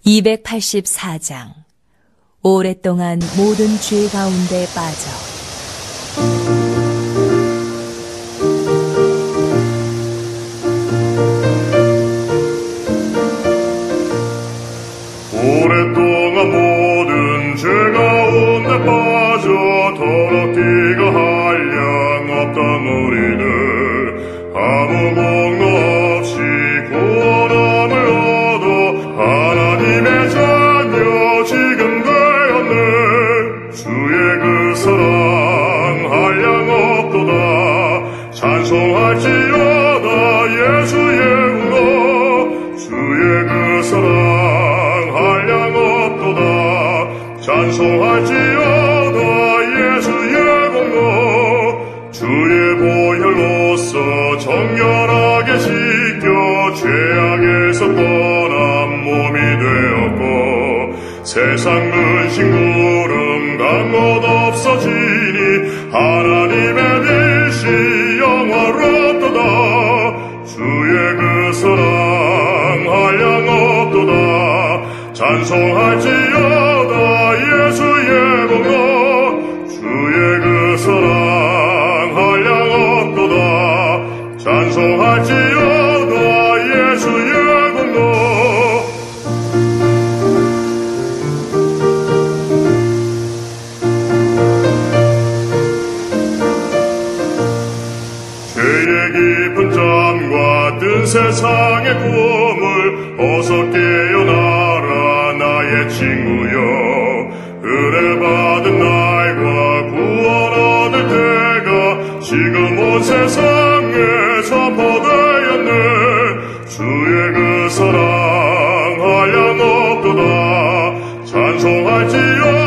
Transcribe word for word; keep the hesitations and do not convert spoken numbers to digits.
이백팔십사 장. 오랫동안 모든 죄 가운데 빠져. 오랫동안 모든 죄 가운데 빠져 더럽기가 한량 없던 우리들 아무 공로 없이 구원함을 얻어 하나님의 자녀 지금 되었네. 주의 그 사랑 한량 없도다. 찬송할지어다 예수의 응로. 주의 그 사랑 한량 없도다. 찬송할지어다 예수의 공로. 주의 보혈로서 정결하게 씻겨 죄악에서 떠난 몸이 되었고 세상 근심 구름 강못 없어지니 하나님의 일시 영화롭도다. 주의 그 사랑 한량 없도다. 찬송할지어다 예수의 공로. 주의 그 사랑 한량 없도다. 찬송할지어다 예수의 공로. 죄의 깊은 잠과 뜬 세상의 꿈을 어서 깨어나라 나의 친구여. 은혜 받은 날과 구원 얻을 때가 지금 온 세상에 선포되었네. 주의 그 사랑 한량 없도다. 찬송할지어다